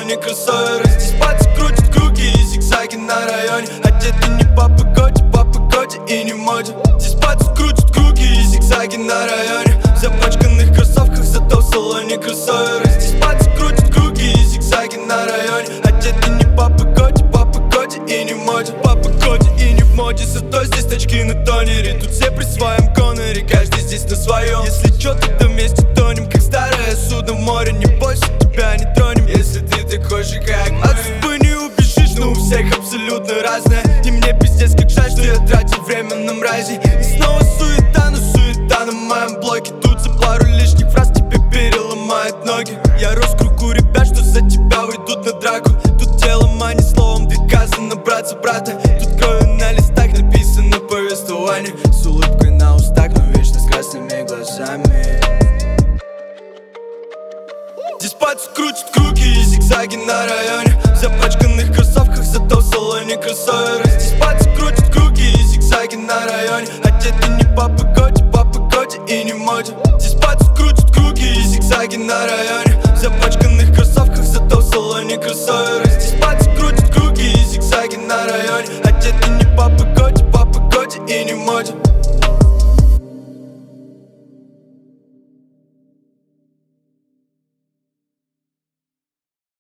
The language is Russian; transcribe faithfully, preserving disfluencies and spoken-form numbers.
салоне кроссоверы. Здесь пацы крутят круги и зигзаги на районе. Одеты не по погоде, по погоде и не моде. Здесь пацы крутят круги и зигзаги на районе. В запачканных кроссовках, зато в салоне кроссоверы. Здесь пацы крутят круги и зигзаги на районе. Одеты не по погоде, по погоде и не моде. По погоде и не в моде, зато здесь тачки на тонере. Тут все при своем коноре, каждый здесь на своем. Если чё, тогда вместе тонем, как старое судно в море. Не бойся, тебя не тронем, если ты такой же, как мы. От судьбы не убежишь, но у всех абсолютно разное. И мне пиздец как жаль, что я тратил время на мрази. И снова суета, но суета на моем блоке. Тут за пару лишних фраз тебе переломает ноги. Я рос в кругу ребят, что за тебя выйдут на драку. Тут делом, а не словом доказано, братца, брата. Тут кровью на листах написано повествование. С улыбкой на устах, но вечно с красными глазами. Здесь пацы крутят круги и зигзаги на районе. В запачканных кроссовках, зато в салоне кроссоверы. Здесь пацы крутят круги и зигзаги на районе. Одеты не по погоде, по погоде и не моде. Здесь пацы крутят круги и зигзаги на районе. В запачканных кроссовках, зато в салоне кроссоверы. Здесь пацы крутят круги и зигзаги на